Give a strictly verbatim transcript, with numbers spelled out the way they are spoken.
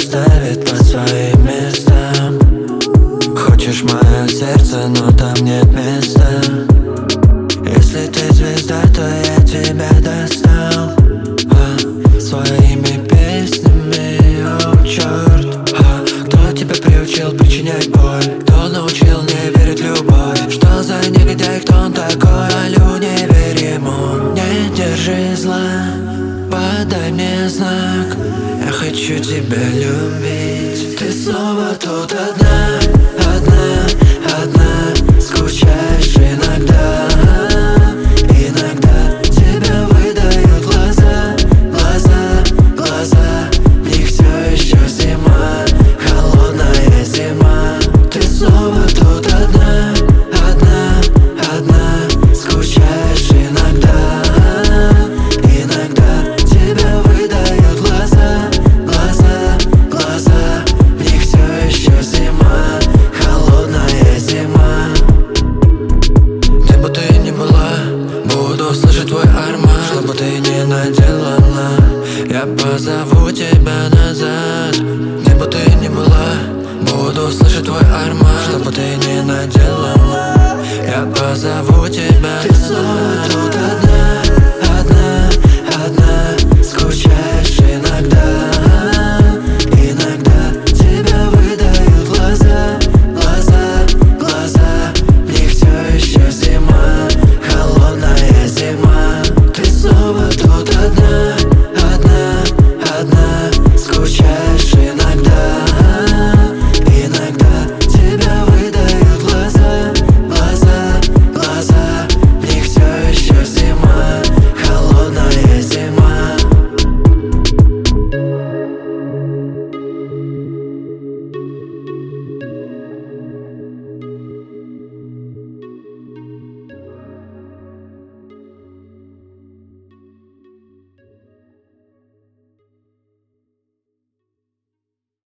расставит по своим местам. Хочешь мое сердце, но там нет места. Если ты звезда, то я тебя достал а, своими песнями, о, черт а, Кто тебя приучил причинять боль? Кто научил не верить в любовь? Что за негодяй, кто он такой? Алю, не верь ему. Не держи зла, подай мне знак. Я хочу тебя любить. Ты снова тут одна, одна, одна. Скучаешь иногда, иногда тебя выдают глаза, глаза, глаза. В них все еще зима, холодная зима. Ты снова тут одна, одна, одна. Скучаешь иногда, иногда тебя выдают глаза, глаза, глаза. В них все еще зима, холодная зима. Где бы ты ни была, буду слышать твой аромат. Что бы ты ни наделала, я позову тебя назад. Где бы ты ни была, буду слышать твой аромат. Что бы ты ни наделала, я позову тебя назад. Ты снова тут одна.